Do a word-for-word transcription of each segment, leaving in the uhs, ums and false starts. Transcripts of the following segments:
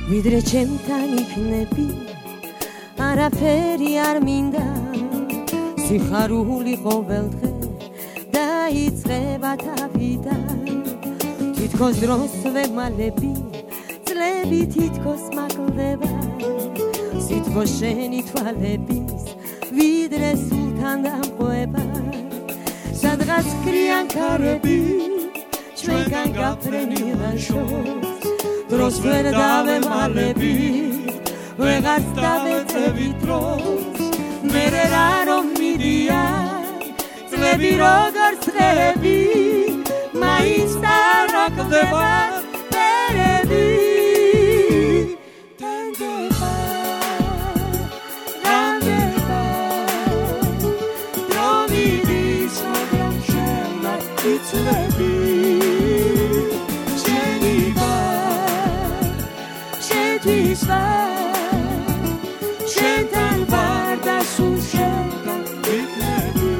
ვიდრე ჩემთან იქნები არაფერი არ მინდა სიხარული ყოველდღე დაიწყება თავიდან თითქოს დროს ვემალები წლები თითქოს მაკლდება სითბოს შენი თვალების ვიდრე სულთან დამყვება სადღაც ქრიან ქარები ჩვენგან გაფრენილან შორს დროს ვერ დავემალები ვეღარც დავეწევი დროს მერე რა რომ მიდიან წლები როგორც დღეები მაინც არაკლდება ფერები ტენდება რამდება დრომიდის მაგრამ შენ არ იცლები შენი ვარ შენთვის ვარ შენთან ვარ და სულ შენთან ვიქნები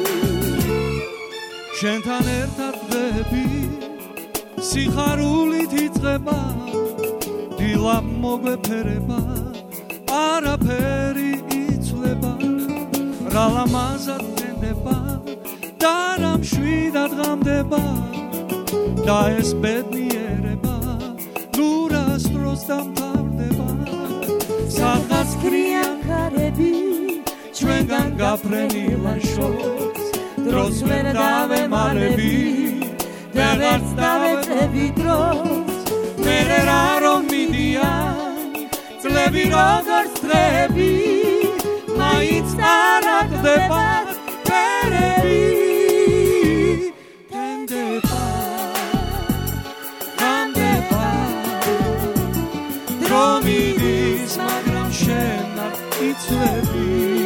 შენთან ერთად დღეები სიხარულით იწყება დილა მოგვეფერება არაფერი იცვლება რა ლამაზად გენდება და რა მშვიდად ღამდება და ეს ბედნიერება ნურას დროს დამთავრდება სადღაც ქრიან ქარები ჩვენგან გაფრენილან შორს დროს ვერ დავემალები და ვერც დავეწევი დროს მერე რა რომ მიდიან წლები როგორც დღეები მაინც არაკლდება ფერები ტენდება რამდება დრომიდის მაგრამ შენ არ იცლები